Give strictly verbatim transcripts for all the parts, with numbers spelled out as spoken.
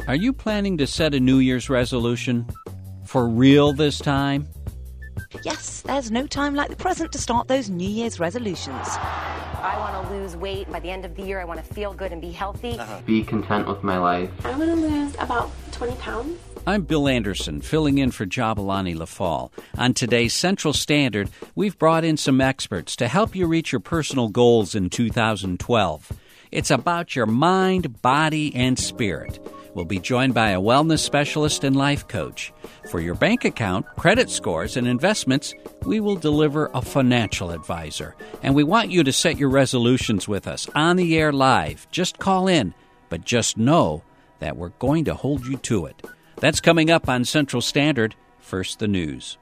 Are you planning to set a New Year's resolution for real this time? Yes, there's no time like the present to start those New Year's resolutions. I want to lose weight. By the end of the year, I want to feel good and be healthy. Uh-huh. Be content with my life. I want to lose about twenty pounds. I'm Bill Anderson, filling in for Jabalani LaFall. On today's Central Standard, we've brought in some experts to help you reach your personal goals in two thousand twelve. It's about your mind, body, and spirit. We'll be joined by a wellness specialist and life coach. For your bank account, credit scores, and investments, we will deliver a financial advisor. And we want you to set your resolutions with us on the air live. Just call in, but just know that we're going to hold you to it. That's coming up on Central Standard. First, the news.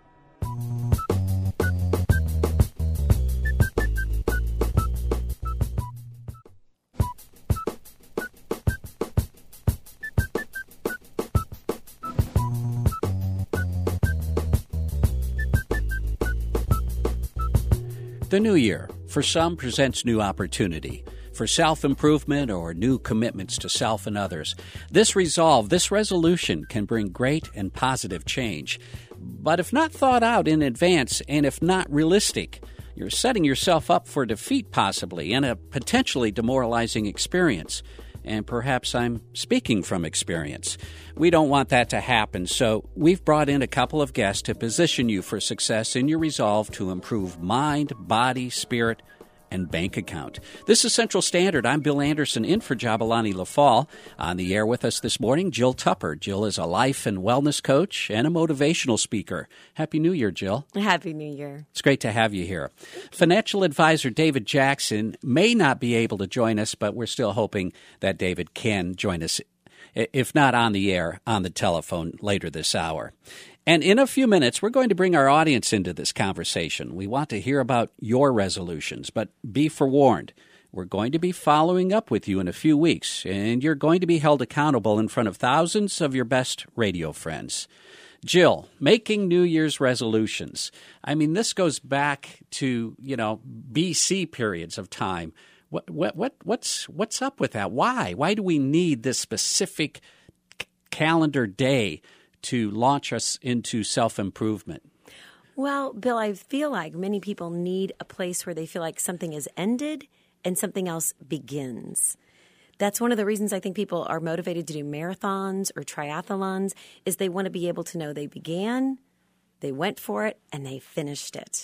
The new year, for some, presents new opportunity for self-improvement or new commitments to self and others. This resolve, this resolution can bring great and positive change. But if not thought out in advance and if not realistic, you're setting yourself up for defeat possibly and a potentially demoralizing experience. And perhaps I'm speaking from experience. We don't want that to happen, so we've brought in a couple of guests to position you for success in your resolve to improve mind, body, spirit, and bank account. This is Central Standard. I'm Bill Anderson, in for Jabalani LaFall. On the air with us this morning, Jill Tupper. Jill is a life and wellness coach and a motivational speaker. Happy New Year, Jill. Happy New Year. It's great to have you here. Financial advisor David Jackson may not be able to join us, but we're still hoping that David can join us, if not on the air, on the telephone later this hour. And in a few minutes, we're going to bring our audience into this conversation. We want to hear about your resolutions, but be forewarned. We're going to be following up with you in a few weeks, and you're going to be held accountable in front of thousands of your best radio friends. Jill, making New Year's resolutions. I mean, this goes back to, you know, B C periods of time. What what what what's what's up with that? Why? Why do we need this specific c- calendar day to launch us into self-improvement? Well, Bill, I feel like many people need a place where they feel like something is ended and something else begins. That's one of the reasons I think people are motivated to do marathons or triathlons, is they want to be able to know they began, they went for it, and they finished it.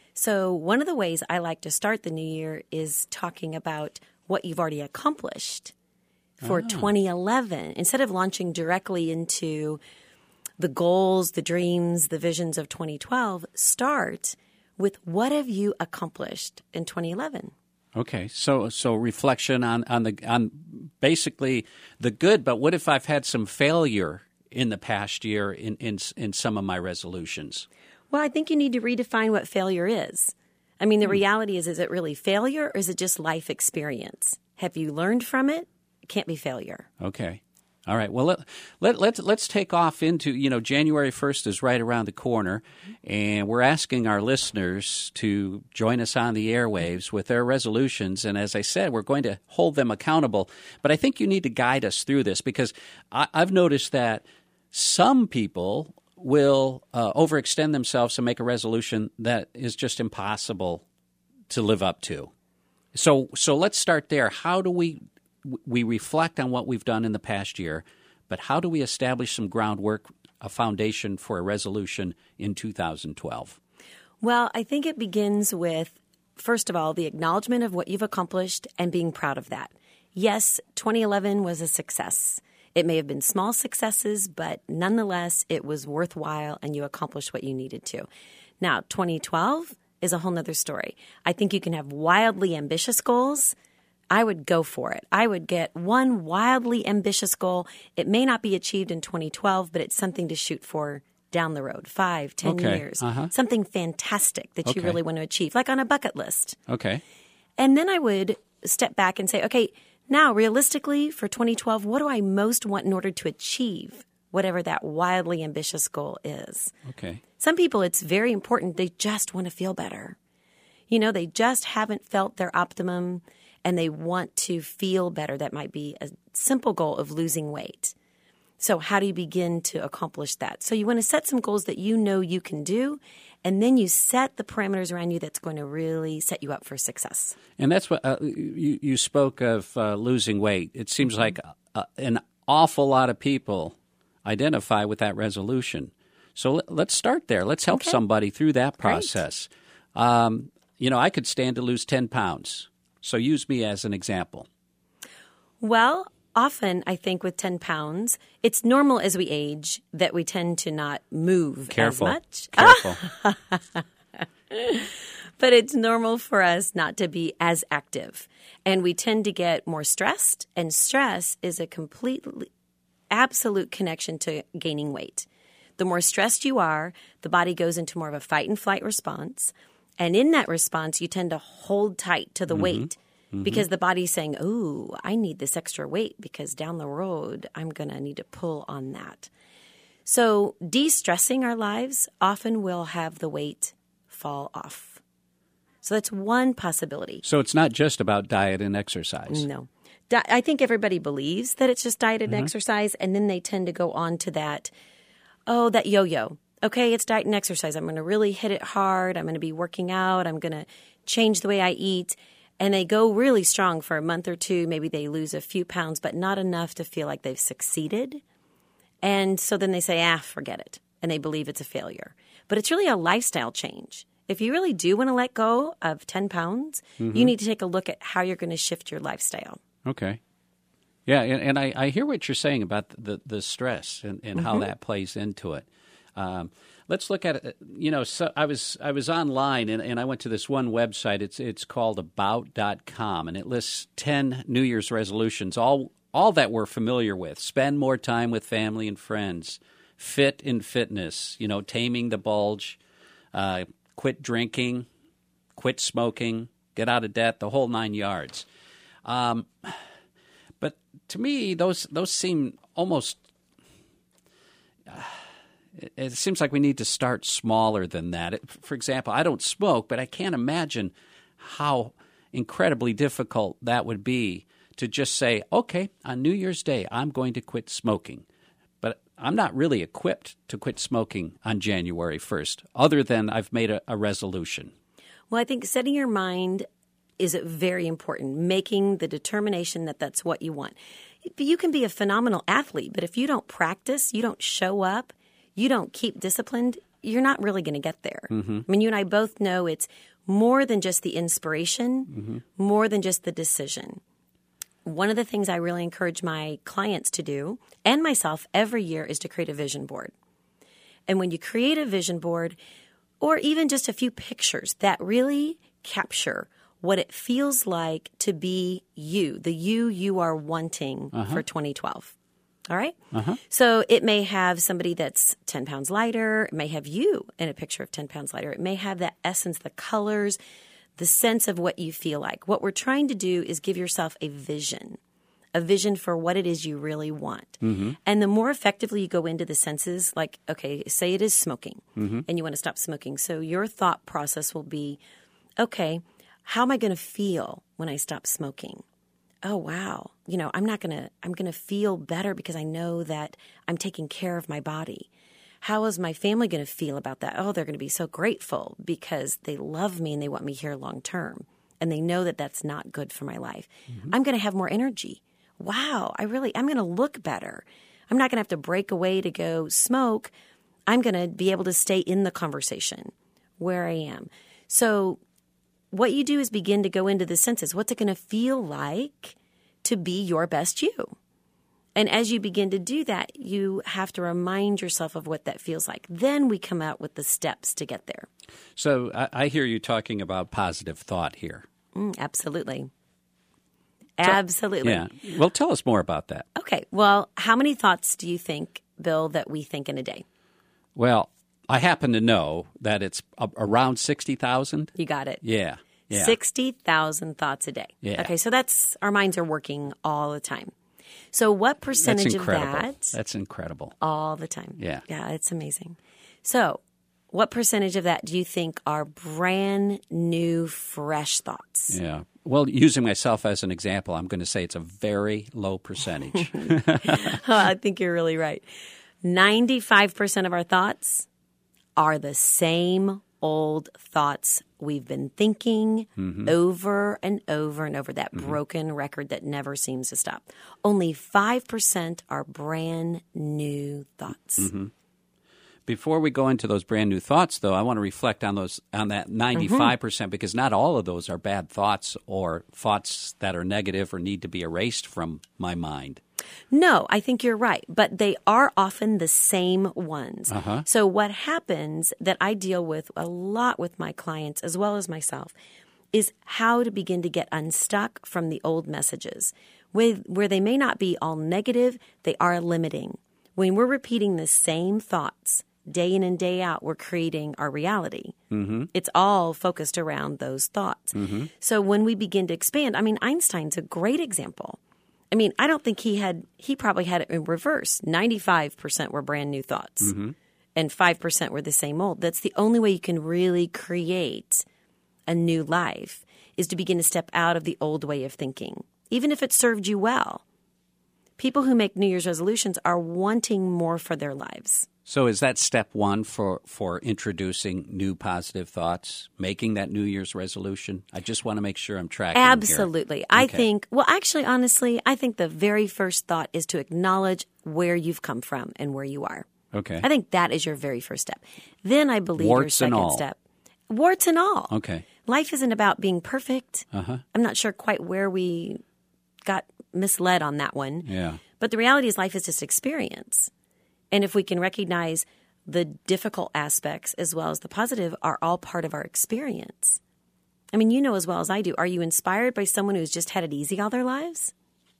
So one of the ways I like to start the new year is talking about what you've already accomplished for oh. twenty eleven. Instead of launching directly into the goals, the dreams, the visions of twenty twelve, start with what have you accomplished in twenty eleven? Okay, so so reflection on, on the on basically the good, but what if I've had some failure in the past year in, in in some of my resolutions? Well, I think you need to redefine what failure is. I mean, the hmm. reality is, is it really failure or is it just life experience? Have you learned from it? It can't be failure. Okay. All right. Well, let, let, let's, let's take off into, you know, January first is right around the corner, and we're asking our listeners to join us on the airwaves with their resolutions. And as I said, we're going to hold them accountable. But I think you need to guide us through this, because I, I've noticed that some people will uh, overextend themselves to make a resolution that is just impossible to live up to. So, so let's start there. How do we... We reflect on what we've done in the past year, but how do we establish some groundwork, a foundation for a resolution in two thousand twelve? Well, I think it begins with, first of all, the acknowledgement of what you've accomplished and being proud of that. Yes, twenty eleven was a success. It may have been small successes, but nonetheless, it was worthwhile and you accomplished what you needed to. Now, twenty twelve is a whole nother story. I think you can have wildly ambitious goals. I would go for it. I would get one wildly ambitious goal. It may not be achieved in twenty twelve, but it's something to shoot for down the road, five, ten okay. years. Uh-huh. Something fantastic that okay. you really want to achieve, like on a bucket list. Okay. And then I would step back and say, okay, now realistically for twenty twelve, what do I most want in order to achieve whatever that wildly ambitious goal is? Okay. Some people, it's very important. They just want to feel better. You know, they just haven't felt their optimum and they want to feel better. That might be a simple goal of losing weight. So how do you begin to accomplish that? So you want to set some goals that you know you can do, and then you set the parameters around you that's going to really set you up for success. And that's what uh, you, you spoke of uh, losing weight. It seems like uh, an awful lot of people identify with that resolution. So let, let's start there. Let's help Okay. somebody through that process. Um, you know, I could stand to lose ten pounds. So use me as an example. Well, often I think with ten pounds, it's normal as we age that we tend to not move Careful. as much. Careful. But it's normal for us not to be as active. And we tend to get more stressed, and stress is a completely, absolute connection to gaining weight. The more stressed you are, the body goes into more of a fight and flight response. And in that response, you tend to hold tight to the Mm-hmm. weight because the body's saying, oh, I need this extra weight because down the road, I'm going to need to pull on that. So de-stressing our lives often will have the weight fall off. So that's one possibility. So it's not just about diet and exercise. No. Di- I think everybody believes that it's just diet and exercise, and then they tend to go on to that, oh, that yo-yo. Okay, it's diet and exercise. I'm going to really hit it hard. I'm going to be working out. I'm going to change the way I eat. And they go really strong for a month or two. Maybe they lose a few pounds, but not enough to feel like they've succeeded. And so then they say, ah, forget it. And they believe it's a failure. But it's really a lifestyle change. If you really do want to let go of ten pounds, you need to take a look at how you're going to shift your lifestyle. Okay. Yeah, and, and I, I hear what you're saying about the, the stress and, and how that plays into it. Um, let's look at it. You know, so I was I was online and, and I went to this one website. It's it's called about dot com, and it lists ten New Year's resolutions, all all that we're familiar with. Spend more time with family and friends, fit in fitness, you know, taming the bulge, uh, quit drinking, quit smoking, get out of debt, the whole nine yards. Um, but to me, those those seem almost. Uh, it, it seems like we need to start smaller than that. It, for example, I don't smoke, but I can't imagine how incredibly difficult that would be to just say, "Okay, on New Year's Day, I'm going to quit smoking." But I'm not really equipped to quit smoking on January first, other than I've made a, a resolution. Well, I think setting your mind is very important, making the determination that that's what you want. You can be a phenomenal athlete, but if you don't practice, you don't show up, you don't keep disciplined, you're not really going to get there. Mm-hmm. I mean, you and I both know it's more than just the inspiration, mm-hmm. more than just the decision. One of the things I really encourage my clients to do, and myself every year, is to create a vision board. And when you create a vision board, or even just a few pictures that really capture what it feels like to be you, the you you are wanting uh-huh. for twenty twelve. All right? Uh-huh. So it may have somebody that's ten pounds lighter. It may have you in a picture of ten pounds lighter. It may have that essence, the colors, the sense of what you feel like. What we're trying to do is give yourself a vision, a vision for what it is you really want. Mm-hmm. And the more effectively you go into the senses, like, okay, say it is smoking mm-hmm. and you want to stop smoking. So your thought process will be, okay, how am I going to feel when I stop smoking? Oh, wow. You know, I'm not going to, I'm going to feel better because I know that I'm taking care of my body. How is my family going to feel about that? Oh, they're going to be so grateful because they love me and they want me here long term. And they know that that's not good for my life. Mm-hmm. I'm going to have more energy. Wow, I really, I'm going to look better. I'm not going to have to break away to go smoke. I'm going to be able to stay in the conversation where I am. So what you do is begin to go into the senses. What's it going to feel like to be your best you? And as you begin to do that, you have to remind yourself of what that feels like. Then we come out with the steps to get there. So I, I hear you talking about positive thought here. Mm, absolutely. Absolutely. Yeah. Well, tell us more about that. Okay. Well, how many thoughts do you think, Bill, that we think in a day? Well, I happen to know that it's a- around sixty thousand. You got it. Yeah. Yeah. sixty thousand thoughts a day. Yeah. Okay. So that's, our minds are working all the time. So what percentage That's of incredible. that? That's incredible. All the time. Yeah. Yeah, it's amazing. So what percentage of that do you think are brand new, fresh thoughts? Yeah. Well, using myself as an example, I'm going to say it's a very low percentage. Oh, I think you're really right. ninety-five percent of our thoughts are the same old thoughts we've been thinking mm-hmm. over and over and over, that mm-hmm. broken record that never seems to stop. Only five percent are brand new thoughts. Mm-hmm. Before we go into those brand new thoughts, though, I want to reflect on those on that ninety-five percent mm-hmm. because not all of those are bad thoughts or thoughts that are negative or need to be erased from my mind. No, I think you're right, but they are often the same ones. Uh-huh. So what happens that I deal with a lot with my clients as well as myself is how to begin to get unstuck from the old messages. With, where they may not be all negative, they are limiting. When we're repeating the same thoughts day in and day out, we're creating our reality. Mm-hmm. It's all focused around those thoughts. Mm-hmm. So when we begin to expand, I mean, Einstein's a great example. I mean, I don't think he had, he probably had it in reverse. ninety-five percent were brand new thoughts mm-hmm. and five percent were the same old. That's the only way you can really create a new life is to begin to step out of the old way of thinking, even if it served you well. People who make New Year's resolutions are wanting more for their lives. So is that step one for, for introducing new positive thoughts, making that New Year's resolution? I just want to make sure I'm tracking Absolutely. Here. I okay. think, well, actually, honestly, I think the very first thought is to acknowledge where you've come from and where you are. Okay. I think that is your very first step. Then I believe Warts your second and all. step. Warts and all. Okay. Life isn't about being perfect. Uh-huh. I'm not sure quite where we got misled on that one. Yeah. But the reality is life is just experience. And if we can recognize the difficult aspects as well as the positive are all part of our experience. I mean, you know as well as I do, are you inspired by someone who's just had it easy all their lives?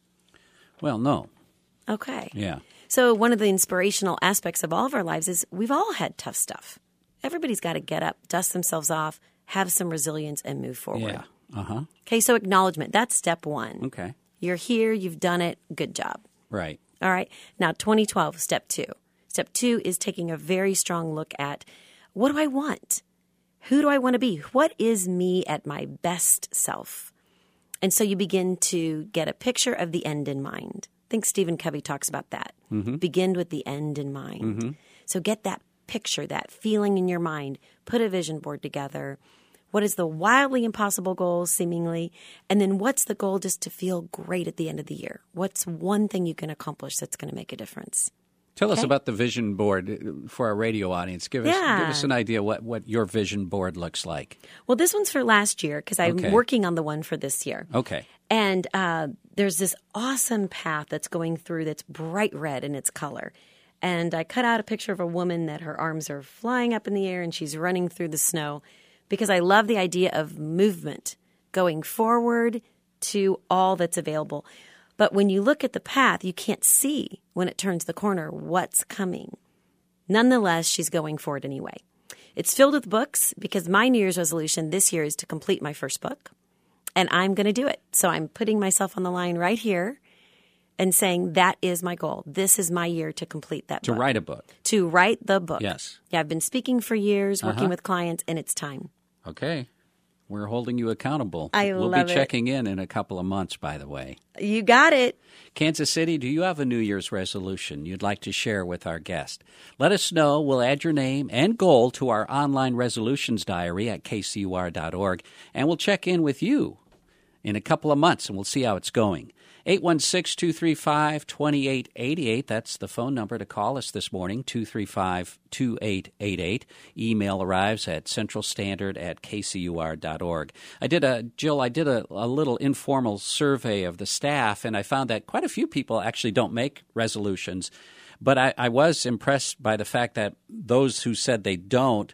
Well, no. Okay. Yeah. So one of the inspirational aspects of all of our lives is we've all had tough stuff. Everybody's got to get up, dust themselves off, have some resilience, and move forward. Yeah. Uh-huh. Okay, so acknowledgement. That's step one. Okay. You're here. You've done it. Good job. Right. All right. Now, twenty twelve, step two. Step two is taking a very strong look at what do I want? Who do I want to be? What is me at my best self? And so you begin to get a picture of the end in mind. I think Stephen Covey talks about that. Mm-hmm. Begin with the end in mind. Mm-hmm. So get that picture, that feeling in your mind. Put a vision board together. What is the wildly impossible goal, seemingly? And then what's the goal just to feel great at the end of the year? What's one thing you can accomplish that's going to make a difference? Tell okay. us about the vision board for our radio audience. Give us yeah. give us an idea what, what your vision board looks like. Well, this one's for last year because I'm okay. working on the one for this year. Okay. And uh, there's this awesome path that's going through that's bright red in its color. And I cut out a picture of a woman that her arms are flying up in the air and she's running through the snow because I love the idea of movement, going forward to all that's available. But when you look at the path, you can't see when it turns the corner what's coming. Nonetheless, she's going forward anyway. It's filled with books because my New Year's resolution this year is to complete my first book. And I'm going to do it. So I'm putting myself on the line right here and saying that is my goal. This is my year to complete that to book. To write a book. To write the book. Yes. Yeah, I've been speaking for years, working uh-huh. with clients, and it's time. Okay. We're holding you accountable. I we'll love be it. checking in in a couple of months, by the way. You got it. Kansas City, do you have a New Year's resolution you'd like to share with our guest? Let us know. We'll add your name and goal to our online resolutions diary at k c u r dot org, and we'll check in with you in a couple of months, and we'll see how it's going. eight one six, two three five, two eight eight eight. That's the phone number to call us this morning, two three five, two eight eight eight. Email arrives at centralstandard at k c u r dot org. I did a, Jill, I did a, a little informal survey of the staff, and I found that quite a few people actually don't make resolutions. But I, I was impressed by the fact that those who said they don't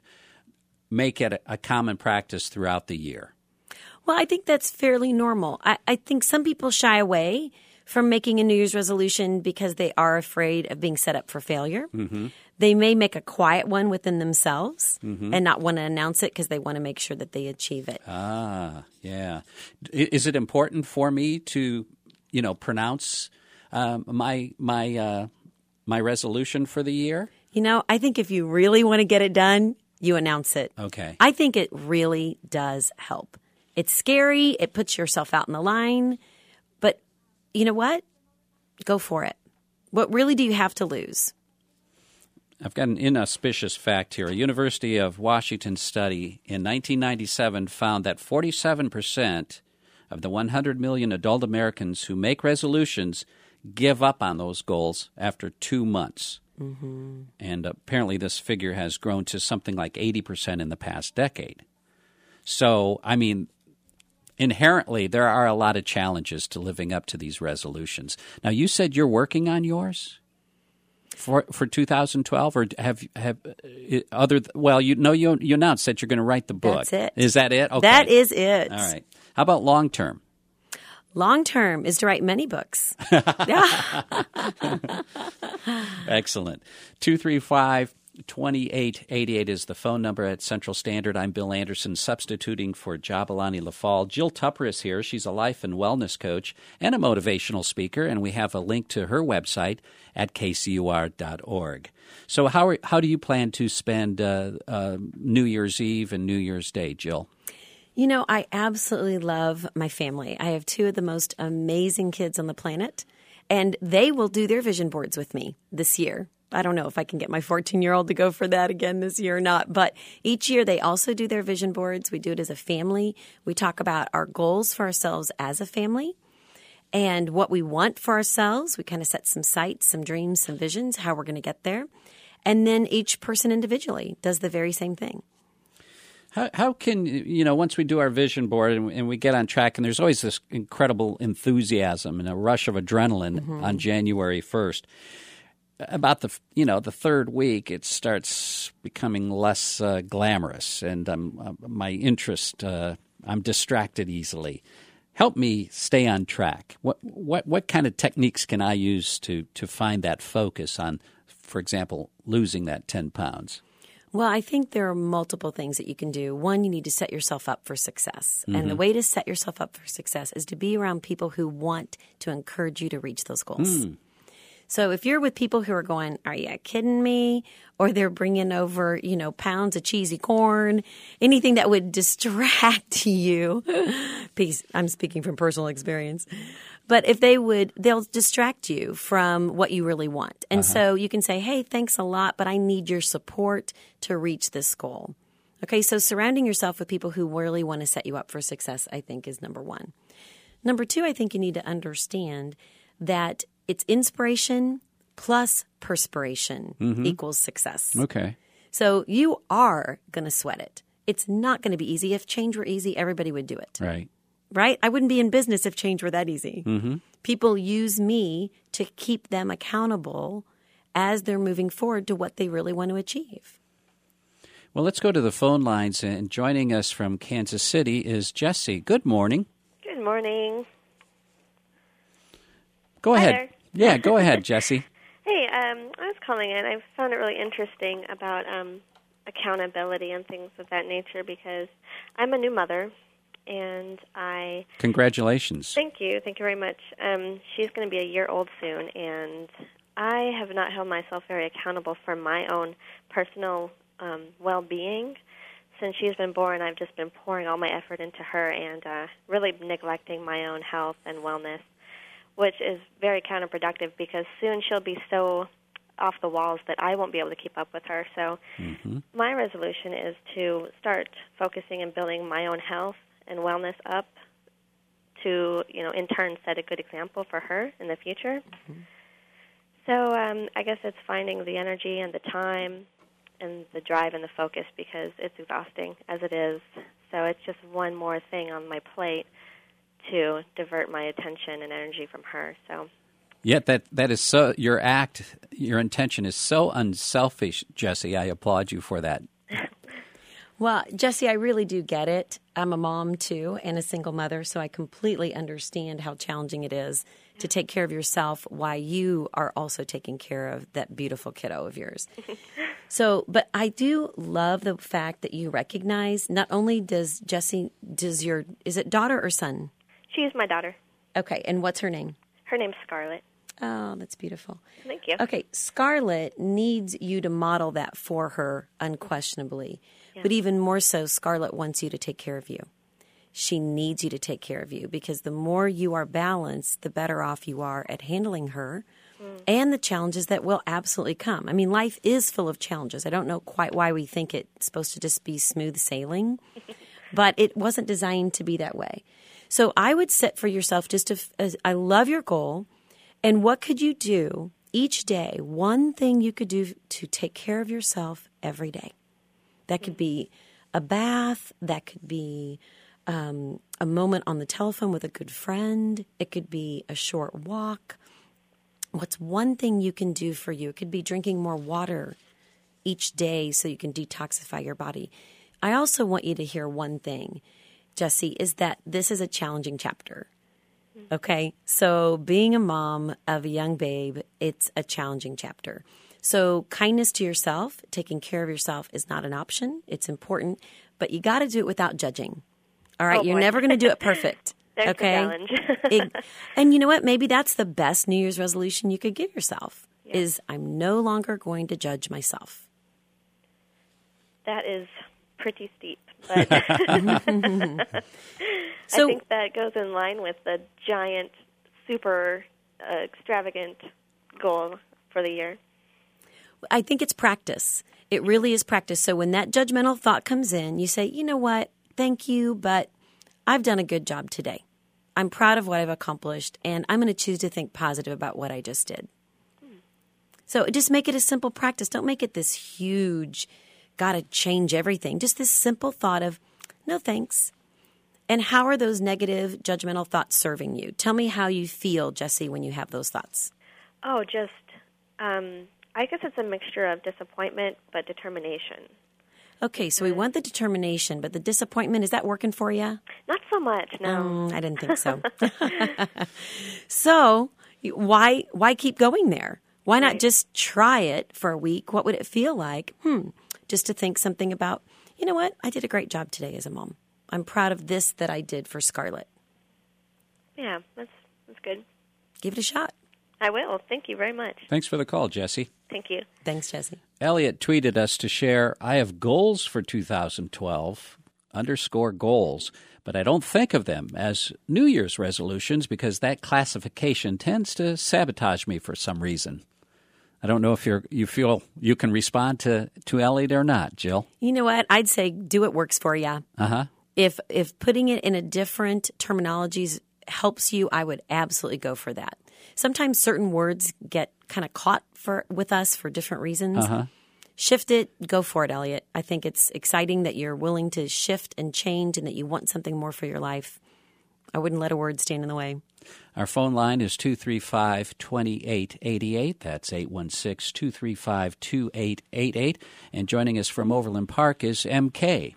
make it a, a common practice throughout the year. Well, I think that's fairly normal. I, I think some people shy away from making a New Year's resolution because they are afraid of being set up for failure. Mm-hmm. They may make a quiet one within themselves mm-hmm. and not want to announce it because they want to make sure that they achieve it. Ah, yeah. Is it important for me to, you know, pronounce um, my my uh, my resolution for the year? You know, I think if you really want to get it done, you announce it. Okay. I think it really does help. It's scary. It puts yourself out in the line. But you know what? Go for it. What really do you have to lose? I've got an inauspicious fact here. A University of Washington study in nineteen ninety-seven found that forty-seven percent of the one hundred million adult Americans who make resolutions give up on those goals after two months. Mm-hmm. And apparently this figure has grown to something like eighty percent in the past decade. So, I mean, inherently, there are a lot of challenges to living up to these resolutions. Now, you said you're working on yours for for two thousand twelve, or have have uh, other? Well, you know, you you announced that you're going to write the book. That's it. Is that it? Okay. That is it. All right. How about long term? Long term is to write many books. Excellent. two three five, two eight eight eight is the phone number at Central Standard. I'm Bill Anderson, substituting for Jabalani LaFall. Jill Tupper is here. She's a life and wellness coach and a motivational speaker, and we have a link to her website at k c u r dot org. So how are, how do you plan to spend uh, uh, New Year's Eve and New Year's Day, Jill? You know, I absolutely love my family. I have two of the most amazing kids on the planet, and they will do their vision boards with me this year. I don't know if I can get my fourteen-year-old to go for that again this year or not, but each year they also do their vision boards. We do it as a family. We talk about our goals for ourselves as a family and what we want for ourselves. We kind of set some sights, some dreams, some visions, how we're going to get there. And then each person individually does the very same thing. How, how can, you know, once we do our vision board and, and we get on track, and there's always this incredible enthusiasm and a rush of adrenaline mm-hmm. on January first, about the, you know, the third week, it starts becoming less uh, glamorous, and um, uh, my interest, uh, I'm distracted easily. Help me stay on track. What what what kind of techniques can I use to to find that focus on, for example, losing that ten pounds? Well, I think there are multiple things that you can do. One, you need to set yourself up for success. Mm-hmm. And the way to set yourself up for success is to be around people who want to encourage you to reach those goals. Mm. So if you're with people who are going, are you kidding me? Or they're bringing over, you know, pounds of cheesy corn, anything that would distract you. Peace. I'm speaking from personal experience. But if they would, they'll distract you from what you really want. And uh-huh. so you can say, hey, thanks a lot, but I need your support to reach this goal. Okay, so surrounding yourself with people who really want to set you up for success, I think, is number one. Number two, I think you need to understand that it's inspiration plus perspiration mm-hmm. equals success. Okay. So you are going to sweat it. It's not going to be easy. If change were easy, everybody would do it. Right. Right? I wouldn't be in business if change were that easy. Mm-hmm. People use me to keep them accountable as they're moving forward to what they really want to achieve. Well, let's go to the phone lines. And joining us from Kansas City is Jesse. Good morning. Good morning. Go Hi ahead. there. Yeah, go ahead, Jesse. Hey, um, I was calling in. I found it really interesting about um, accountability and things of that nature because I'm a new mother, and I... Congratulations. Thank you. Thank you very much. Um, she's going to be a year old soon, and I have not held myself very accountable for my own personal um, well-being. Since she's been born, I've just been pouring all my effort into her and uh, really neglecting my own health and wellness, which is very counterproductive because soon she'll be so off the walls that I won't be able to keep up with her. So mm-hmm. my resolution is to start focusing and building my own health and wellness up to, you know, in turn set a good example for her in the future. Mm-hmm. So um, I guess it's finding the energy and the time and the drive and the focus because it's exhausting as it is. So it's just one more thing on my plate to divert my attention and energy from her. So, yet that that is so. Your act, your intention is so unselfish, Jesse. I applaud you for that. Well, Jesse, I really do get it. I'm a mom too, and a single mother, so I completely understand how challenging it is to take care of yourself while you are also taking care of that beautiful kiddo of yours. So, but I do love the fact that you recognize not only does Jesse, does your, is it daughter or son? She's my daughter. Okay, and what's her name? Her name's Scarlett. Oh, that's beautiful. Thank you. Okay, Scarlett needs you to model that for her unquestionably. Yeah. But even more so, Scarlett wants you to take care of you. she needs you to take care of you, because the more you are balanced, the better off you are at handling her mm. and the challenges that will absolutely come. I mean, life is full of challenges. I don't know quite why we think it's supposed to just be smooth sailing, but it wasn't designed to be that way. So I would set for yourself just to, I love your goal. And what could you do each day? One thing you could do to take care of yourself every day. That could be a bath. That could be um, a moment on the telephone with a good friend. It could be a short walk. What's one thing you can do for you? It could be drinking more water each day so you can detoxify your body. I also want you to hear one thing, Jessie, is that this is a challenging chapter. Okay? So being a mom of a young babe, it's a challenging chapter. So kindness to yourself, taking care of yourself is not an option. It's important, but you got to do it without judging. All right? Oh, You're never going to do it perfect. There's okay? the challenge. it, and you know what? Maybe that's the best New Year's resolution you could give yourself yeah. is I'm no longer going to judge myself. That is pretty steep, but so, I think that goes in line with the giant, super uh, extravagant goal for the year. I think it's practice. It really is practice. So when that judgmental thought comes in, you say, you know what, thank you, but I've done a good job today. I'm proud of what I've accomplished, and I'm going to choose to think positive about what I just did. Hmm. So just make it a simple practice. Don't make it this huge, got to change everything. Just this simple thought of, no thanks. And how are those negative, judgmental thoughts serving you? Tell me how you feel, Jessie, when you have those thoughts. Oh, just, um, I guess it's a mixture of disappointment but determination. Okay, so we want the determination, but the disappointment, is that working for you? Not so much, no. Um, I didn't think so. So why why keep going there? Why not right. just try it for a week? What would it feel like? Hmm, just to think something about, you know what? I did a great job today as a mom. I'm proud of this that I did for Scarlett. Yeah, that's that's good. Give it a shot. I will. Thank you very much. Thanks for the call, Jessie. Thank you. Thanks, Jessie. Elliot tweeted us to share, I have goals for two thousand twelve, underscore goals, but I don't think of them as New Year's resolutions because that classification tends to sabotage me for some reason. I don't know if you're, you feel you can respond to, to Elliot or not, Jill. You know what? I'd say do what works for you. Uh-huh. If, if putting it in a different terminologies helps you, I would absolutely go for that. Sometimes certain words get kind of caught for with us for different reasons. Uh-huh. Shift it. Go for it, Elliot. I think it's exciting that you're willing to shift and change and that you want something more for your life. I wouldn't let a word stand in the way. Our phone line is two three five, two eight eight eight. That's eight one six, two three five, two eight eight eight. And joining us from Overland Park is M K.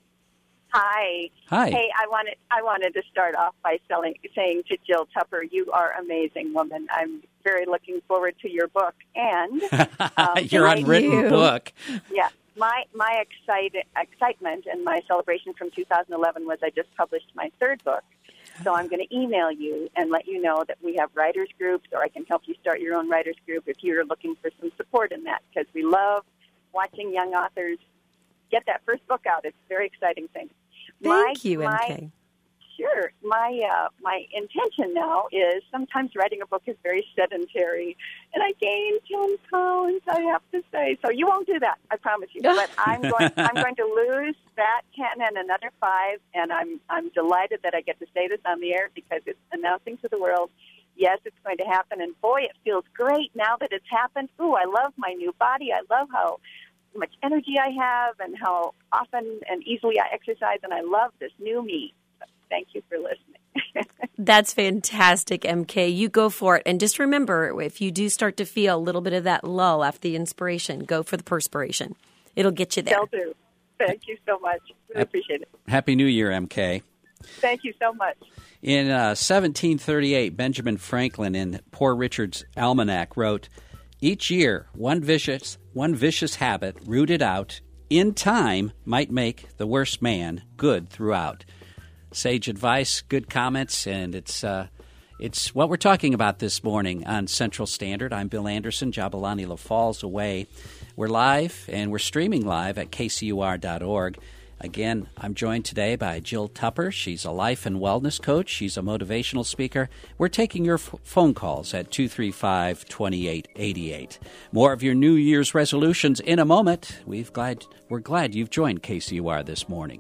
Hi. Hi. Hey, I wanted I wanted to start off by selling, saying to Jill Tupper, you are an amazing woman. I'm very looking forward to your book. And um, your unwritten you. book. Yeah. My my excite, excitement and my celebration from two thousand eleven was I just published my third book. So I'm going to email you and let you know that we have writers groups, or I can help you start your own writers group if you're looking for some support in that, because we love watching young authors get that first book out. It's a very exciting thing. Thank my, you, M K. My, sure. My uh, my intention now is sometimes writing a book is very sedentary, and I gained ten pounds, I have to say. So you won't do that, I promise you. But I'm going I'm going to lose that ten and another five, and I'm I'm delighted that I get to say this on the air because it's announcing to the world, yes, it's going to happen. And boy, it feels great now that it's happened. Ooh, I love my new body. I love how much energy I have and how often and easily I exercise, and I love this new me. Thank you for listening. That's fantastic, M K. You go for it. And just remember, if you do start to feel a little bit of that lull after the inspiration, go for the perspiration. It'll get you there. Shall do. Thank you so much. Really appreciate it. Happy New Year, M K. Thank you so much. In uh, seventeen thirty-eight, Benjamin Franklin in Poor Richard's Almanac wrote, each year, one vicious, one vicious habit rooted out in time might make the worst man good throughout. Sage advice, good comments, and it's uh, it's what we're talking about this morning on Central Standard. I'm Bill Anderson, Jabulani La Falls away. We're live, and we're streaming live at K C U R dot org. Again, I'm joined today by Jill Tupper. She's a life and wellness coach. She's a motivational speaker. We're taking your f- phone calls at two three five, two eight eight eight. More of your New Year's resolutions in a moment. We've glad, we're glad you've joined K C U R this morning.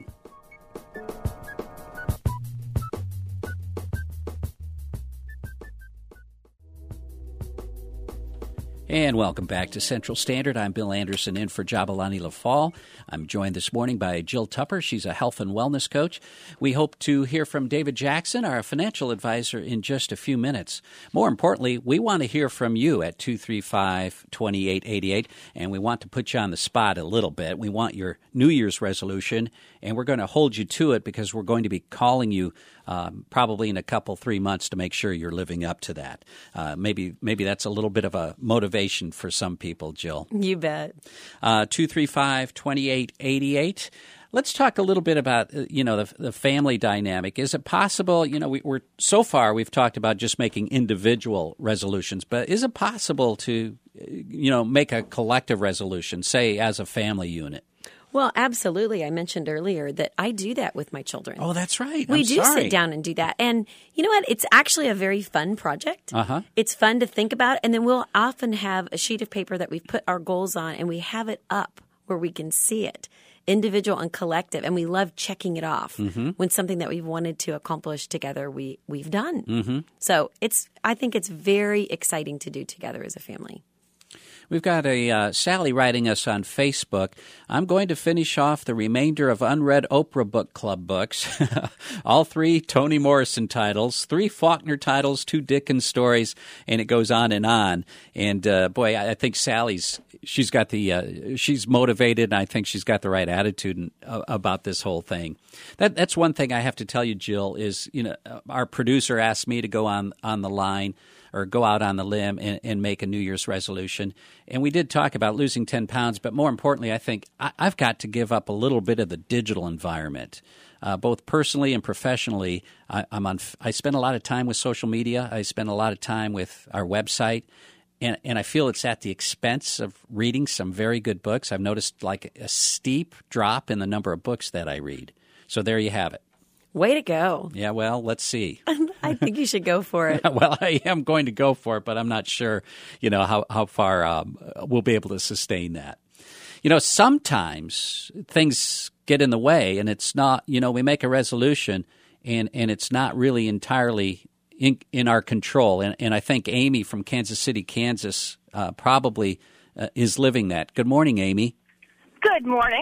And welcome back to Central Standard. I'm Bill Anderson in for Jabalani LaFall. I'm joined this morning by Jill Tupper. She's a health and wellness coach. We hope to hear from David Jackson, our financial advisor, in just a few minutes. More importantly, we want to hear from you at two three five, two eight eight eight, and we want to put you on the spot a little bit. We want your New Year's resolution, and we're going to hold you to it because we're going to be calling you Um, probably in a couple, three months to make sure you're living up to that. Uh, maybe maybe that's a little bit of a motivation for some people, Jill. You bet. Uh, two three five, two eight eight eight. Let's talk a little bit about, uh, you know, the, the family dynamic. Is it possible, you know, we, we're so far we've talked about just making individual resolutions, but is it possible to, you know, make a collective resolution, say as a family unit? Well, absolutely. I mentioned earlier that I do that with my children. Oh, that's right. We I'm do sorry. sit down and do that. And you know what? It's actually a very fun project. Uh-huh. It's fun to think about. And then we'll often have a sheet of paper that we've put our goals on, and we have it up where we can see it, individual and collective. And we love checking it off mm-hmm. when something that we've wanted to accomplish together we, we've done. Mm-hmm. So it's I think it's very exciting to do together as a family. We've got a uh, Sally writing us on Facebook. I'm going to finish off the remainder of unread Oprah Book Club books. All three Toni Morrison titles, three Faulkner titles, two Dickens stories, and it goes on and on. And uh, boy, I, I think Sally's she's got the uh, she's motivated, and I think she's got the right attitude in, uh, about this whole thing. That that's one thing I have to tell you, Jill. Is you know our producer asked me to go on on the line. Or go out on the limb and, and make a New Year's resolution. And we did talk about losing ten pounds, but more importantly, I think I, I've got to give up a little bit of the digital environment, uh, both personally and professionally. I, I'm on. I spend a lot of time with social media. I spend a lot of time with our website, and, and I feel it's at the expense of reading some very good books. I've noticed like a steep drop in the number of books that I read. So there you have it. Way to go. Yeah, well, let's see. I think you should go for it. Well, I am going to go for it, but I'm not sure, you know, how, how far um, we'll be able to sustain that. You know, sometimes things get in the way, and it's not, you know, we make a resolution, and, and it's not really entirely in, in our control. And, and I think Amy from Kansas City, Kansas, uh, probably uh, is living that. Good morning, Amy. Good morning.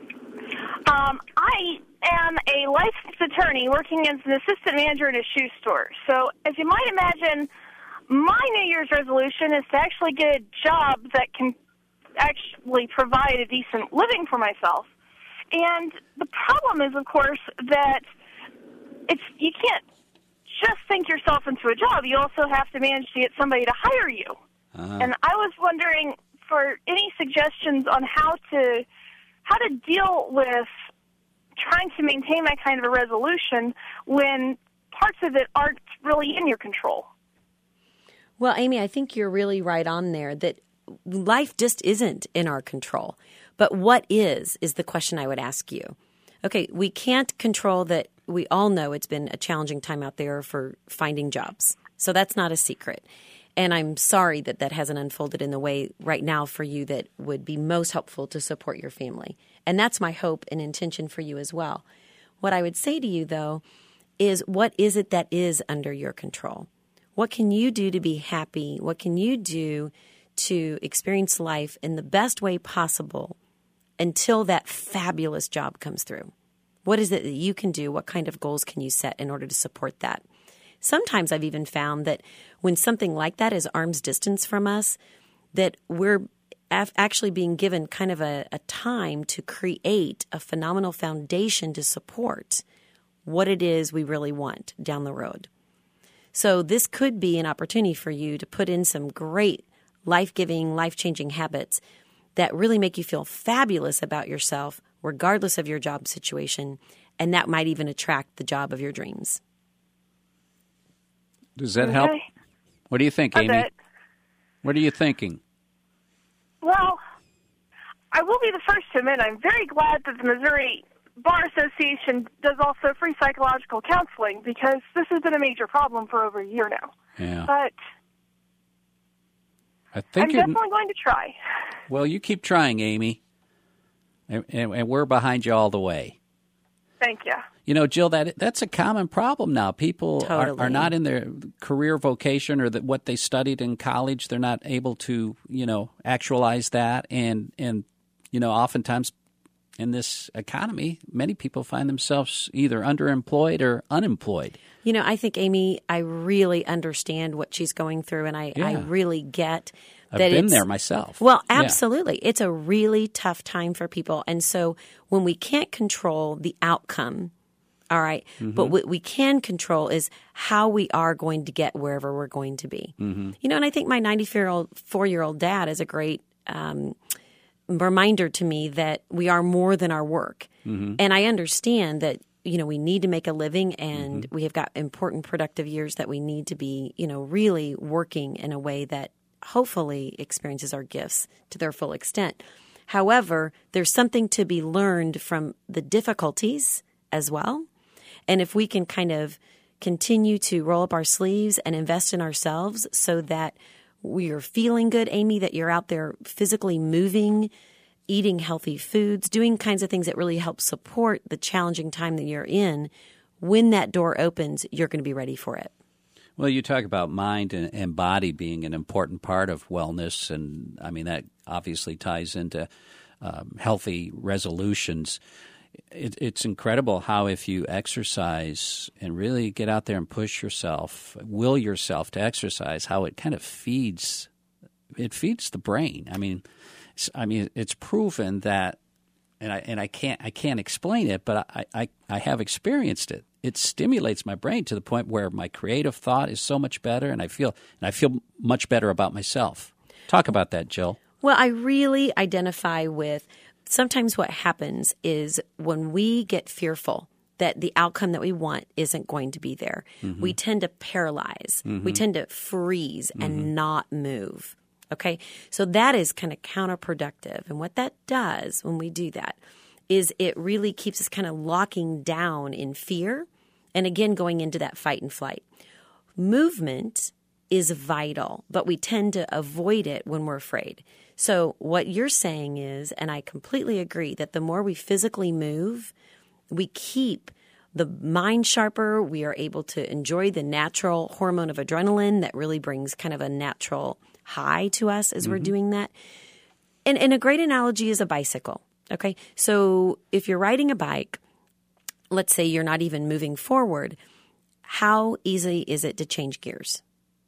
Um, I am a licensed attorney working as an assistant manager in a shoe store. So as you might imagine, my New Year's resolution is to actually get a job that can actually provide a decent living for myself. And the problem is, of course, that it's you can't just think yourself into a job. You also have to manage to get somebody to hire you. Uh-huh. And I was wondering for any suggestions on how to how to deal with trying to maintain that kind of a resolution when parts of it aren't really in your control. Well, Amy, I think you're really right on there that life just isn't in our control. But what is, is the question I would ask you. Okay, we can't control that. We all know it's been a challenging time out there for finding jobs. So that's not a secret. And I'm sorry that that hasn't unfolded in the way right now for you that would be most helpful to support your family. And that's my hope and intention for you as well. What I would say to you, though, is what is it that is under your control? What can you do to be happy? What can you do to experience life in the best way possible until that fabulous job comes through? What is it that you can do? What kind of goals can you set in order to support that? Sometimes I've even found that when something like that is arm's distance from us, that we're actually being given kind of a, a time to create a phenomenal foundation to support what it is we really want down the road. So this could be an opportunity for you to put in some great life-giving, life-changing habits that really make you feel fabulous about yourself, regardless of your job situation, and that might even attract the job of your dreams. Does that okay. help? What do you think, Amy? It. What are you thinking? Well, I will be the first to admit I'm very glad that the Missouri Bar Association does also free psychological counseling because this has been a major problem for over a year now. Yeah. But I think I'm you're- definitely going to try. Well, you keep trying, Amy, and, and, and we're behind you all the way. Thank you. You know, Jill, that that's a common problem now. People Totally. are, are not in their career vocation or that what they studied in college. They're not able to, you know, actualize that. And, and you know, oftentimes in this economy, many people find themselves either underemployed or unemployed. You know, I think, Amy, I really understand what she's going through, and I, Yeah. I really get I've that been it's, there myself. Well, Yeah. absolutely. It's a really tough time for people. And so when we can't control the outcome, all right, Mm-hmm. but what we can control is how we are going to get wherever we're going to be. Mm-hmm. You know, and I think my ninety-four-year-old dad is a great um, reminder to me that we are more than our work. Mm-hmm. And I understand that, you know, we need to make a living and Mm-hmm. we have got important productive years that we need to be, you know, really working in a way that hopefully experiences our gifts to their full extent. However, there's something to be learned from the difficulties as well. And if we can kind of continue to roll up our sleeves and invest in ourselves so that we are feeling good, Amy, that you're out there physically moving, eating healthy foods, doing kinds of things that really help support the challenging time that you're in, when that door opens, you're going to be ready for it. Well, you talk about mind and, and body being an important part of wellness, and I mean that obviously ties into um, healthy resolutions. It, it's incredible how if you exercise and really get out there and push yourself, will yourself to exercise, how it kind of feeds it feeds the brain. I mean, it's, I mean it's proven that, and I and I can't I can't explain it, but I, I, I have experienced it. It stimulates my brain to the point where my creative thought is so much better, and I feel and I feel much better about myself. Talk about that, Jill. Well, I really identify with sometimes what happens is when we get fearful that the outcome that we want isn't going to be there, mm-hmm. we tend to paralyze. Mm-hmm. We tend to freeze mm-hmm. and not move. Okay? So that is kind of counterproductive. And what that does when we do that is it really keeps us kind of locking down in fear and again going into that fight and flight. Movement is vital, but we tend to avoid it when we're afraid. So what you're saying is, and I completely agree, that the more we physically move, we keep the mind sharper. We are able to enjoy the natural hormone of adrenaline that really brings kind of a natural high to us as mm-hmm. we're doing that. And, and a great analogy is a bicycle. Okay, so if you're riding a bike, let's say you're not even moving forward, how easy is it to change gears?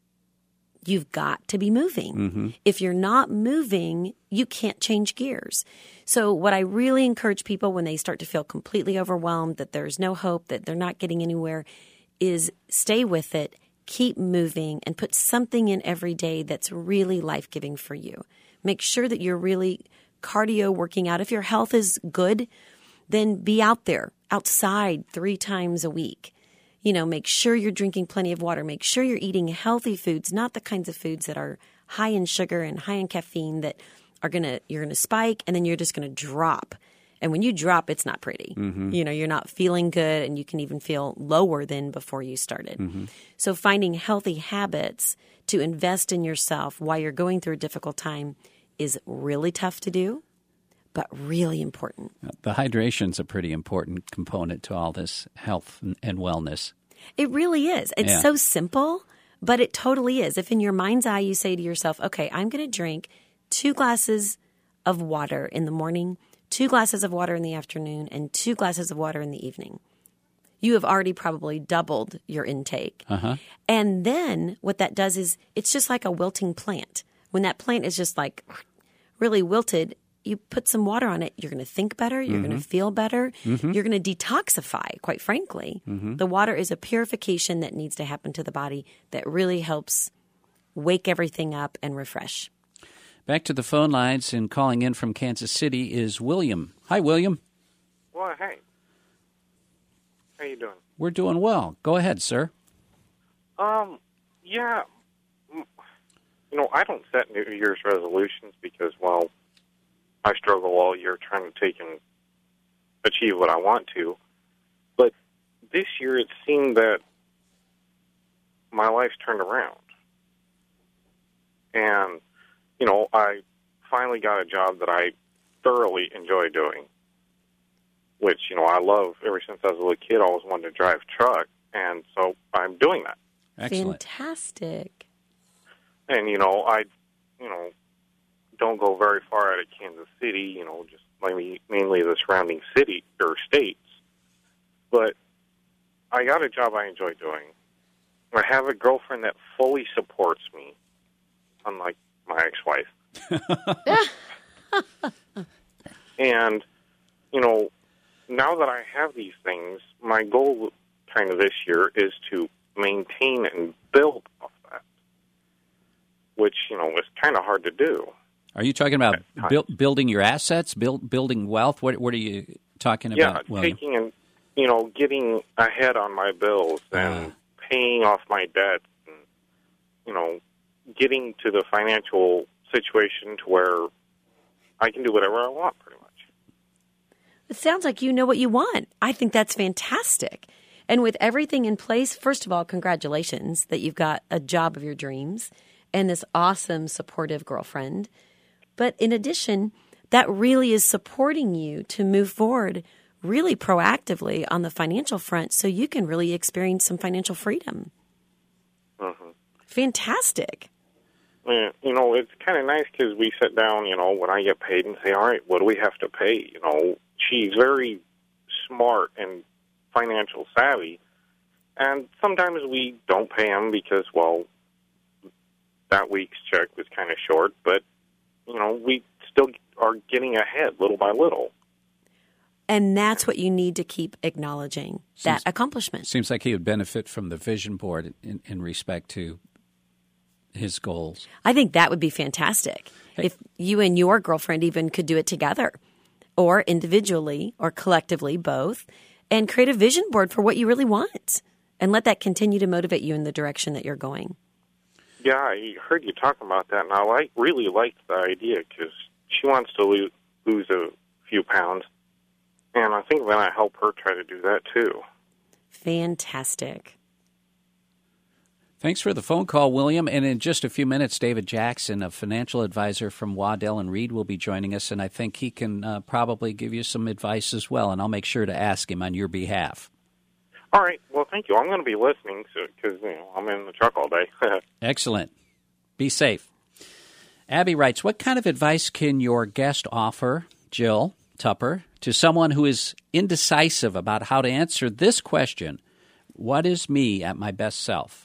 You've got to be moving. Mm-hmm. If you're not moving, you can't change gears. So what I really encourage people when they start to feel completely overwhelmed, that there's no hope, that they're not getting anywhere, is stay with it, keep moving, and put something in every day that's really life-giving for you. Make sure that you're really cardio working out. If your health is good, then be out there, outside three times a week. You know, make sure you're drinking plenty of water. Make sure you're eating healthy foods, not the kinds of foods that are high in sugar and high in caffeine that are going to, you're going to spike and then you're just going to drop. And when you drop, it's not pretty. Mm-hmm. You know, you're not feeling good and you can even feel lower than before you started. Mm-hmm. So finding healthy habits to invest in yourself while you're going through a difficult time is really tough to do, but really important. The hydration's a pretty important component to all this health and wellness. It really is. It's yeah. so simple, but it totally is. If in your mind's eye you say to yourself, okay, I'm going to drink two glasses of water in the morning, two glasses of water in the afternoon, and two glasses of water in the evening, you have already probably doubled your intake. Uh-huh. And then what that does is it's just like a wilting plant. When that plant is just like really wilted, you put some water on it, you're going to think better, you're mm-hmm. going to feel better, mm-hmm. you're going to detoxify, quite frankly. Mm-hmm. The water is a purification that needs to happen to the body that really helps wake everything up and refresh. Back to the phone lines, and calling in from Kansas City is William. Hi, William. Well, hey. How you doing? We're doing well. Go ahead, sir. Um, yeah. You know, I don't set New Year's resolutions because, well, I struggle all year trying to take and achieve what I want to. But this year it seemed that my life's turned around. And, you know, I finally got a job that I thoroughly enjoy doing, which, you know, I love. Ever since I was a little kid, I always wanted to drive a truck, and so I'm doing that. Excellent. Fantastic. And, you know, I, you know, don't go very far out of Kansas City, you know, just mainly, mainly the surrounding city or states. But I got a job I enjoy doing. I have a girlfriend that fully supports me, unlike my ex-wife. And, you know, now that I have these things, my goal kind of this year is to maintain and build off that, which, you know, is kind of hard to do. Are you talking about bu- building your assets, build, building wealth? What, what are you talking about, Yeah, William? taking and, you know, getting ahead on my bills and Uh. paying off my debt and, you know, getting to the financial situation to where I can do whatever I want, pretty much. It sounds like you know what you want. I think that's fantastic. And with everything in place, first of all, congratulations that you've got a job of your dreams and this awesome, supportive girlfriend. But in addition, that really is supporting you to move forward really proactively on the financial front so you can really experience some financial freedom. Mm-hmm. Fantastic. Yeah, you know, it's kind of nice because we sit down, you know, when I get paid and say, all right, what do we have to pay? You know, she's very smart and financial savvy, and sometimes we don't pay them because, well, that week's check was kind of short, but, you know, we still are getting ahead little by little. And that's what you need to keep acknowledging, that Seems- accomplishment. Seems like he would benefit from the vision board in, in respect to his goals. I think that would be fantastic. Hey. If you and your girlfriend even could do it together or individually or collectively, both, and create a vision board for what you really want and let that continue to motivate you in the direction that you're going. Yeah, I heard you talking about that, and I like, really liked the idea because she wants to lose, lose a few pounds, and I think then I help her try to do that too. Fantastic. Thanks for the phone call, William. And in just a few minutes, David Jackson, a financial advisor from Waddell and Reed, will be joining us, and I think he can uh, probably give you some advice as well, and I'll make sure to ask him on your behalf. All right. Well, thank you. I'm going to be listening because, you know, I'm in the truck all day. Excellent. Be safe. Abby writes, what kind of advice can your guest offer, Jill Tupper, to someone who is indecisive about how to answer this question, what is me at my best self?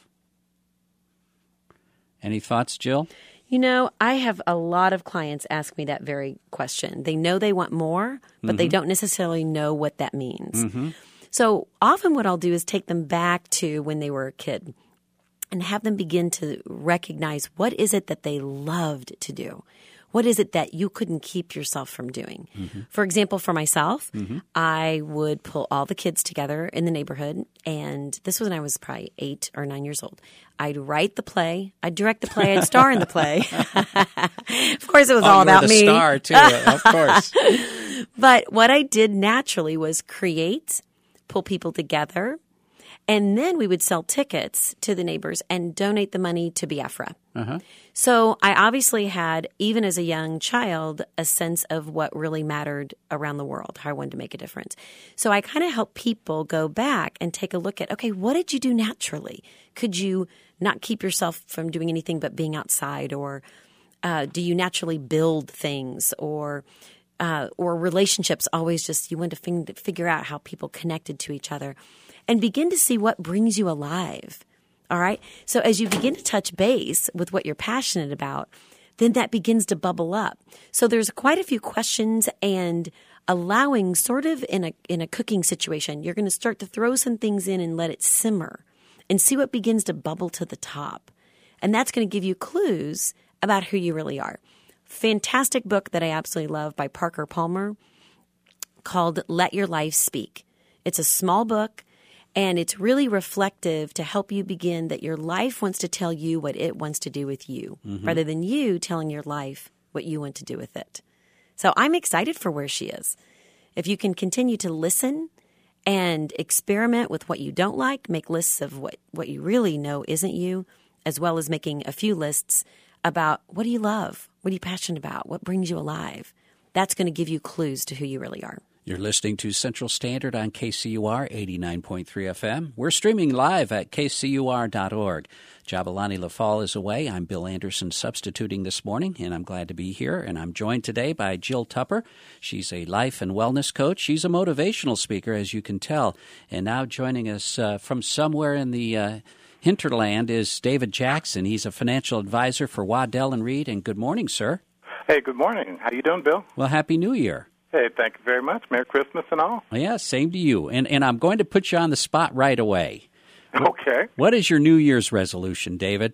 Any thoughts, Jill? You know, I have a lot of clients ask me that very question. They know they want more, but mm-hmm. they don't necessarily know what that means. Mm-hmm. So often what I'll do is take them back to when they were a kid and have them begin to recognize what is it that they loved to do. What is it that you couldn't keep yourself from doing? Mm-hmm. For example, for myself, mm-hmm. I would pull all the kids together in the neighborhood, and this was when I was probably eight or nine years old. I'd write the play, I'd direct the play, I'd star in the play. Of course, it was oh, all you about were the me. Star too, of course. But what I did naturally was create, pull people together, and then we would sell tickets to the neighbors and donate the money to Biafra. Uh-huh. So I obviously had, even as a young child, a sense of what really mattered around the world, how I wanted to make a difference. So I kind of help people go back and take a look at, okay, what did you do naturally? Could you not keep yourself from doing anything but being outside? Or uh, do you naturally build things? Or uh, or relationships always just, you want to fig- figure out how people connected to each other and begin to see what brings you alive. All right. So as you begin to touch base with what you're passionate about, then that begins to bubble up. So there's quite a few questions, and allowing sort of in a in a cooking situation, you're going to start to throw some things in and let it simmer and see what begins to bubble to the top. And that's going to give you clues about who you really are. Fantastic book that I absolutely love by Parker Palmer called Let Your Life Speak. It's a small book. And it's really reflective to help you begin that your life wants to tell you what it wants to do with you, mm-hmm. rather than you telling your life what you want to do with it. So I'm excited for where she is. If you can continue to listen and experiment with what you don't like, make lists of what, what you really know isn't you, as well as making a few lists about what do you love, what are you passionate about, what brings you alive. That's going to give you clues to who you really are. You're listening to Central Standard on K C U R eighty-nine point three F M. We're streaming live at K C U R dot org. Jabulani LaFall is away. I'm Bill Anderson substituting this morning, and I'm glad to be here. And I'm joined today by Jill Tupper. She's a life and wellness coach. She's a motivational speaker, as you can tell. And now joining us uh, from somewhere in the uh, hinterland is David Jackson. He's a financial advisor for Waddell and Reed. And good morning, sir. Hey, good morning. How you doing, Bill? Well, Happy New Year. Hey, thank you very much. Merry Christmas and all. Well, yeah, same to you. And and I'm going to put you on the spot right away. Okay. What is your New Year's resolution, David?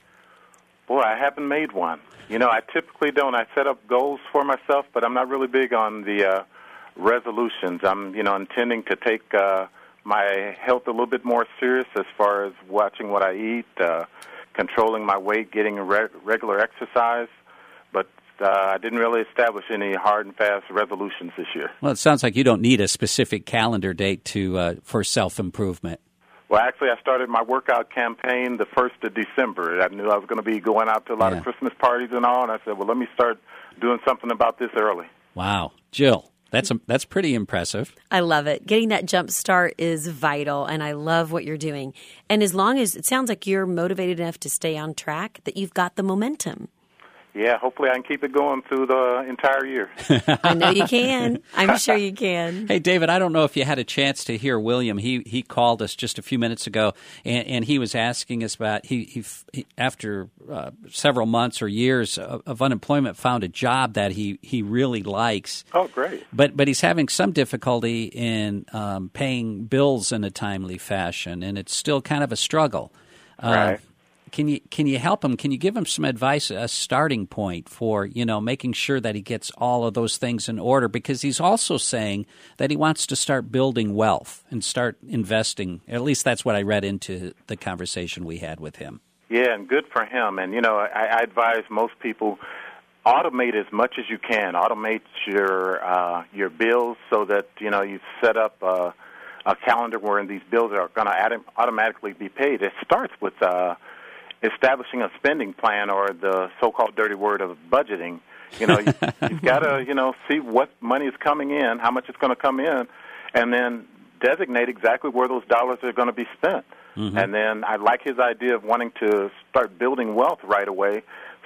Boy, I haven't made one. You know, I typically don't. I set up goals for myself, but I'm not really big on the uh, resolutions. I'm, you know, intending to take uh, my health a little bit more serious as far as watching what I eat, uh, controlling my weight, getting re- regular exercise. But Uh, I didn't really establish any hard and fast resolutions this year. Well, it sounds like you don't need a specific calendar date to uh, for self-improvement. Well, actually, I started my workout campaign the first of December. I knew I was going to be going out to a lot Yeah. of Christmas parties and all, and I said, well, let me start doing something about this early. Wow. Jill, that's a, that's pretty impressive. I love it. Getting that jump start is vital, and I love what you're doing. And as long as it sounds like you're motivated enough to stay on track, that you've got the momentum. Yeah, hopefully I can keep it going through the entire year. I know you can. I'm sure you can. Hey, David, I don't know if you had a chance to hear William. He he called us just a few minutes ago, and, and he was asking us about, he, he, he after uh, several months or years of, of unemployment, found a job that he, he really likes. Oh, great. But but he's having some difficulty in um, paying bills in a timely fashion, and it's still kind of a struggle. Uh, Right. Can you can you help him? Can you give him some advice, a starting point for, you know, making sure that he gets all of those things in order? Because he's also saying that he wants to start building wealth and start investing. At least that's what I read into the conversation we had with him. Yeah, and good for him. And, you know, I, I advise most people, automate as much as you can. Automate your uh, your bills so that, you know, you set up uh, a calendar where these bills are going to automatically be paid. It starts with uh, establishing a spending plan, or the so-called dirty word of budgeting. You know, you, you've got to, you know, see what money is coming in, how much it's going to come in, and then designate exactly where those dollars are going to be spent. Mm-hmm. And then I like his idea of wanting to start building wealth right away.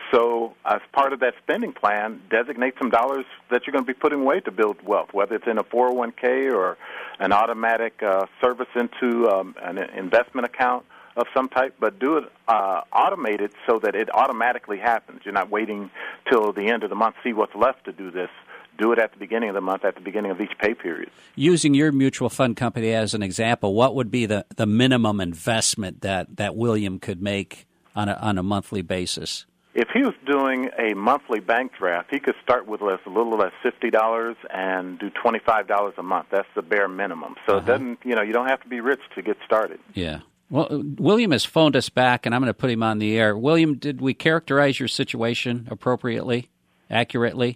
So as part of that spending plan, designate some dollars that you're going to be putting away to build wealth, whether it's in a four oh one k or an automatic uh, service into um, an investment account of some type, but do it uh, automated so that it automatically happens. You're not waiting till the end of the month, see what's left to do this. Do it at the beginning of the month, at the beginning of each pay period. Using your mutual fund company as an example, what would be the, the minimum investment that, that William could make on a, on a monthly basis? If he was doing a monthly bank draft, he could start with less, a little less fifty dollars and do twenty-five dollars a month. That's the bare minimum. So uh-huh. it doesn't, you know, you don't have to be rich to get started. Yeah. Well, William has phoned us back, and I'm going to put him on the air. William, did we characterize your situation appropriately, accurately?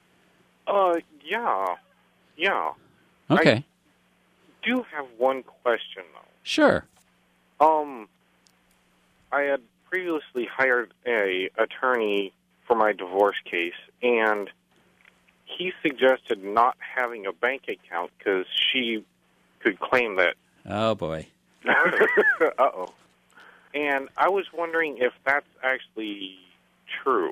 Uh, yeah. Yeah. Okay. I do have one question, though. Sure. Um, I had previously hired a attorney for my divorce case, and he suggested not having a bank account because she could claim that. Oh, boy. Uh-oh. And I was wondering if that's actually true.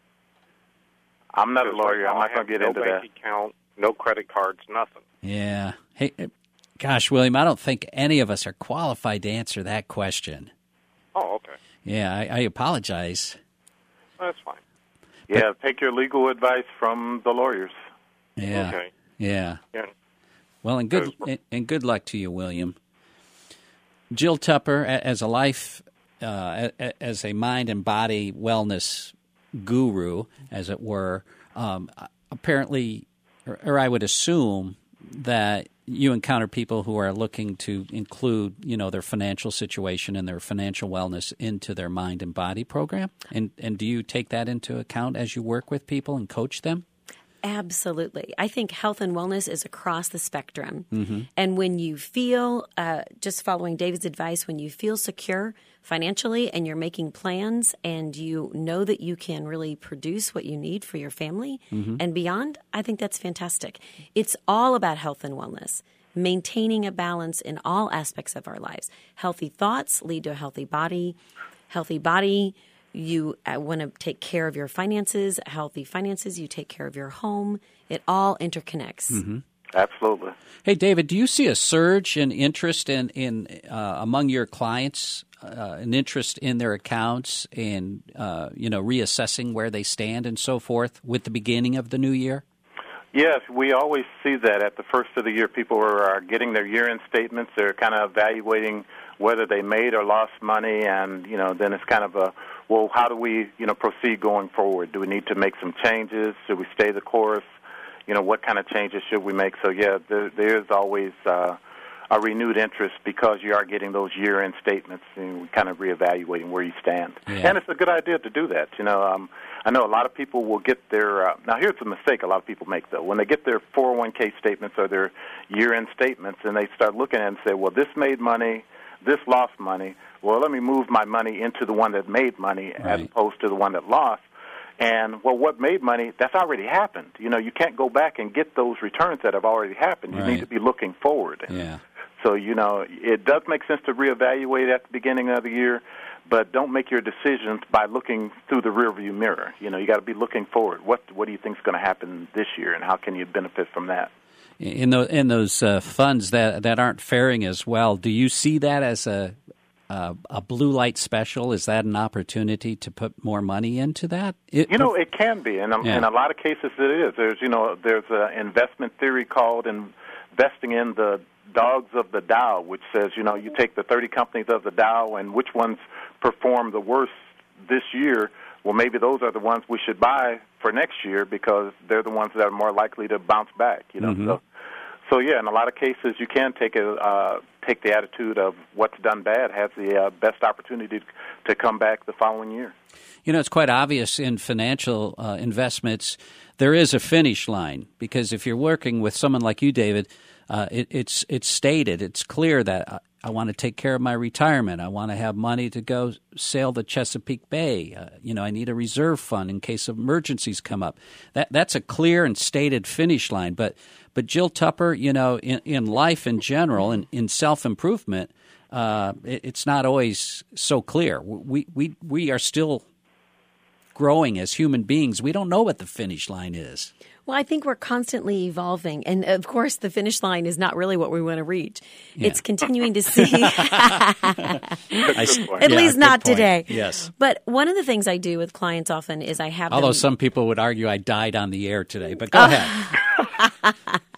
I'm not a lawyer. I'm not going to get no into that. No bank account, no credit cards, nothing. Yeah. Hey, gosh, William, I don't think any of us are qualified to answer that question. Oh, okay. Yeah, I, I apologize. That's fine. Yeah, but, take your legal advice from the lawyers. Yeah. Okay. Yeah. Yeah. Well, and good and, and good luck to you, William. Jill Tupper, as a life, uh, as a mind and body wellness guru, as it were, um, apparently, or, or I would assume that you encounter people who are looking to include, you know, their financial situation and their financial wellness into their mind and body program. And and do you take that into account as you work with people and coach them? Absolutely. I think health and wellness is across the spectrum. Mm-hmm. And when you feel, uh, just following David's advice, when you feel secure financially and you're making plans and you know that you can really produce what you need for your family Mm-hmm. and beyond, I think that's fantastic. It's all about health and wellness, maintaining a balance in all aspects of our lives. Healthy thoughts lead to a healthy body. Healthy body, you uh, want to take care of your finances. Healthy finances, you take care of your home. It all interconnects. Mm-hmm. Absolutely. Hey, David, do you see a surge in interest in, in uh, among your clients, uh, an interest in their accounts and, uh, you know, reassessing where they stand and so forth with the beginning of the new year? Yes, we always see that at the first of the year. People are, are getting their year-end statements. They're kind of evaluating whether they made or lost money, and, you know, then it's kind of a, well, how do we, you know, proceed going forward? Do we need to make some changes? Should we stay the course? You know, what kind of changes should we make? So, yeah, there, there's always uh, a renewed interest because you are getting those year-end statements and kind of reevaluating where you stand. Yeah. And it's a good idea to do that. You know, um, I know a lot of people will get their, uh, now here's the mistake a lot of people make, though. When they get their four oh one k statements or their year-end statements and they start looking at it and say, well, this made money, this lost money, well, let me move my money into the one that made money Right. as opposed to the one that lost. And, well, what made money, that's already happened. You know, you can't go back and get those returns that have already happened. You Right. need to be looking forward. Yeah. So, you know, it does make sense to reevaluate at the beginning of the year, but don't make your decisions by looking through the rearview mirror. You know, you got to be looking forward. What What do you think is going to happen this year, and how can you benefit from that? In those in those uh, funds that that aren't faring as well, do you see that as a uh, a blue light special? Is that an opportunity to put more money into that? It, You know, it can be, and Yeah. in a lot of cases it is. There's, you know, there's an investment theory called investing in the dogs of the Dow, which says, you know, you take the thirty companies of the Dow and which ones perform the worst this year. Well, maybe those are the ones we should buy for next year because they're the ones that are more likely to bounce back. You know, Mhm. so so yeah, in a lot of cases you can take a uh, take the attitude of what's done bad has the uh, best opportunity to come back the following year. You know, it's quite obvious in financial uh, investments there is a finish line because if you're working with someone like you, David, uh, it, it's it's stated, it's clear that I, I want to take care of my retirement. I want to have money to go sail the Chesapeake Bay. Uh, you know, I need a reserve fund in case of emergencies come up. That that's a clear and stated finish line. But but Jill Tupper, you know, in, in life in general and in self-improvement, uh, it, it's not always so clear. We we we are still growing as human beings. We don't know what the finish line is. Well, I think we're constantly evolving. And of course, the finish line is not really what we want to reach. Yeah. It's continuing to see. I- At yeah, least good not point. today. Yes. But one of the things I do with clients often is I have Although them. some people would argue I died on the air today, but go ahead.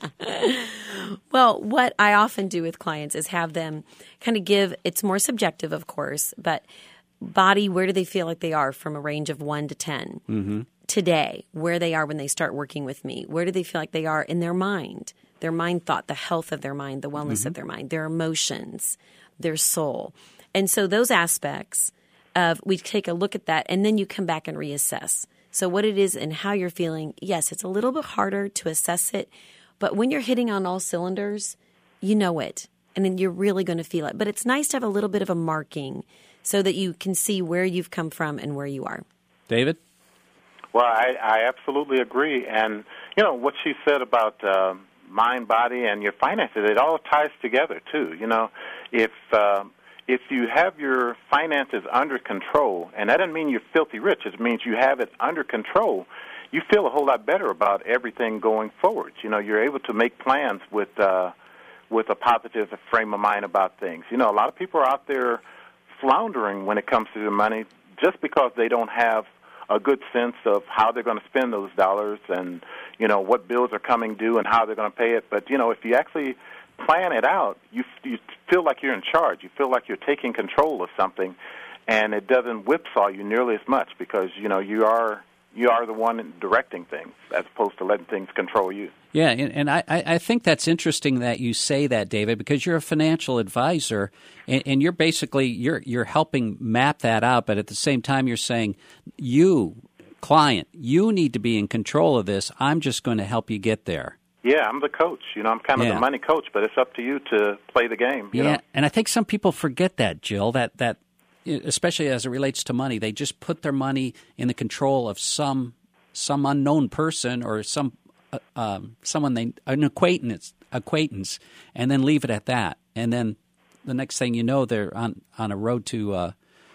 Well, what I often do with clients is have them kind of give, it's more subjective, of course, but body, where do they feel like they are from a range of one to ten? Mm-hmm. Today, where they are when they start working with me. Where do they feel like they are in their mind? Their mind thought, the health of their mind, the wellness Mm-hmm. of their mind, their emotions, their soul. And so those aspects of, we take a look at that and then you come back and reassess. So what it is and how you're feeling, yes, it's a little bit harder to assess it, but when you're hitting on all cylinders, you know it, and then you're really going to feel it. But it's nice to have a little bit of a marking so that you can see where you've come from and where you are. David? Well, I, I absolutely agree. And, you know, what she said about uh, mind, body, and your finances, it all ties together, too. You know, if uh, if you have your finances under control, and that doesn't mean you're filthy rich, it means you have it under control, you feel a whole lot better about everything going forward. You know, you're able to make plans with uh, with a positive frame of mind about things. You know, a lot of people are out there floundering when it comes to their money just because they don't have a good sense of how they're going to spend those dollars and, you know, what bills are coming due and how they're going to pay it. But, you know, if you actually plan it out, you you feel like you're in charge. You feel like you're taking control of something, and it doesn't whipsaw you nearly as much because, you know, you are you are the one directing things as opposed to letting things control you. Yeah, and, and I, I think that's interesting that you say that, David, because you're a financial advisor, and, and you're basically you're you're helping map that out, but at the same time you're saying you client, you need to be in control of this. I'm just going to help you get there. Yeah, I'm the coach. You know, I'm kind of Yeah. the money coach, but it's up to you to play the game. You Yeah, know? and I think some people forget that, Jill, that, that especially as it relates to money, they just put their money in the control of some some unknown person or some uh, um, someone they an acquaintance acquaintance, and then leave it at that. And then the next thing you know, they're on, on a road to uh,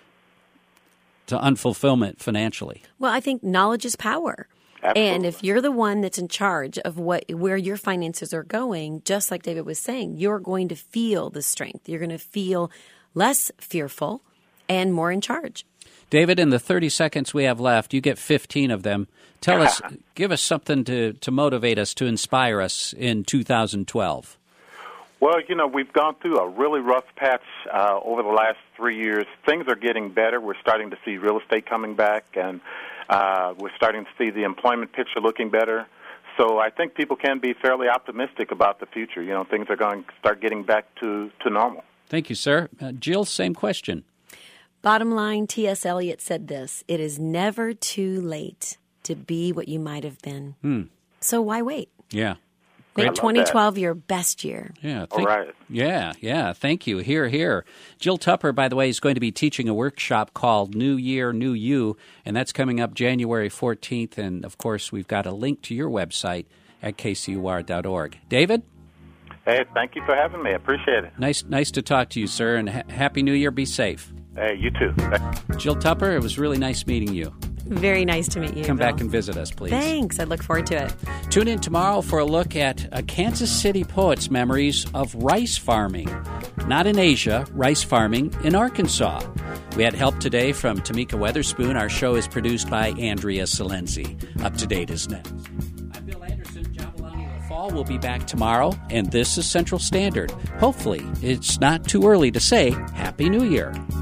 to unfulfillment financially. Well, I think knowledge is power. Absolutely. And if you're the one that's in charge of what where your finances are going, just like David was saying, you're going to feel the strength. You're going to feel less fearful and more in charge. David, in the thirty seconds we have left, you get fifteen of them. Tell us, give us something to, to motivate us, to inspire us in two thousand twelve. Well, you know, we've gone through a really rough patch uh, over the last three years. Things are getting better. We're starting to see real estate coming back, and uh, we're starting to see the employment picture looking better. So I think people can be fairly optimistic about the future. You know, things are going to start getting back to, to normal. Thank you, sir. Uh, Jill, same question. Bottom line, T S. Eliot said this: it is never too late to be what you might have been. Hmm. So why wait? Yeah. Make twenty twelve your best year. Yeah. All right. Yeah, yeah. Thank you. Here, here. Jill Tupper, by the way, is going to be teaching a workshop called New Year, New You, and that's coming up January fourteenth. And, of course, we've got a link to your website at k c u r dot org. David? Hey, thank you for having me. I appreciate it. Nice nice to talk to you, sir, and ha- Happy New Year. Be safe. Hey, you too. Jill Tupper, it was really nice meeting you. Very nice to meet you. Come Bill. back and visit us, please. Thanks. I look forward to it. Tune in tomorrow for a look at a Kansas City poet's memories of rice farming. Not in Asia, rice farming in Arkansas. We had help today from Tamika Weatherspoon. Our show is produced by Andrea Salenzi. Up to Date is next. I'm Bill Anderson. Jabalani LaFall will be back tomorrow, and this is Central Standard. Hopefully, it's not too early to say Happy New Year.